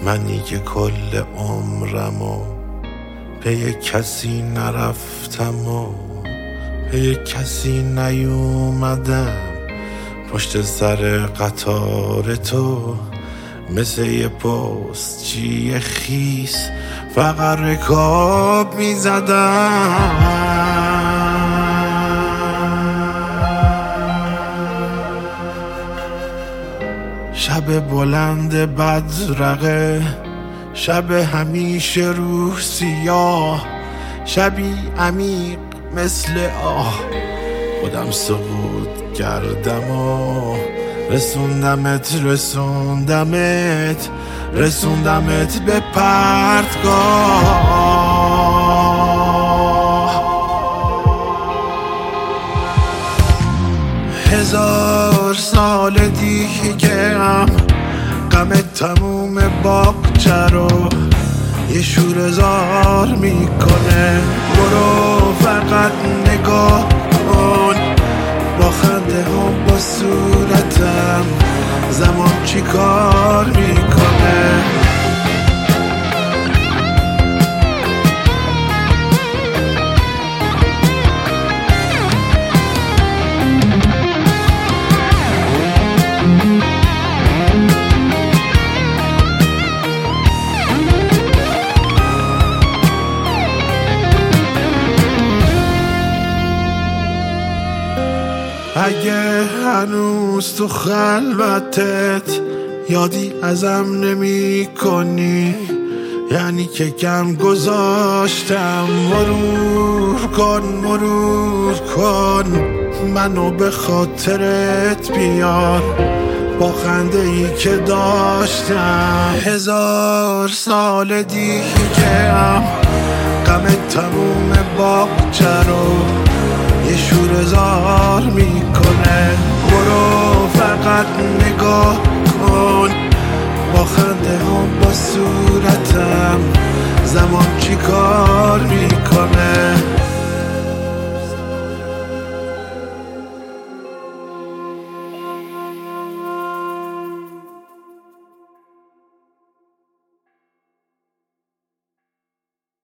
منی که کل عمرمو پی کسی نرفتم و پی کسی نیومدم، پشت سر قطار تو مثل یه پستچی خیس فقط رکاب میزدم. شب بلند بدرقه، شب همیشه روح سیاه، شبی عمیق مثل آه، خودم سقوط کردم و رسوندمت به پرتگاه. 1000 سال دیگه هم غم تموم باغچه رو یه شوره‌زار میکنه. برو فقط نگاه کن، با خنده هم با صورتم زمان چی کار میکنه. اگه هنوز تو خلوتت یادی ازم نمی کنی، یعنی که کم گذاشتم. مرور کن منو به خاطرت بیار، با خنده ای که داشتم. 1000 سال دیگه هم غم تموم باغچه رو یه شوره‌زار میکنه. برو فقط نگاه کن، با خنده هم با صورتم زمان چی کار میکنه.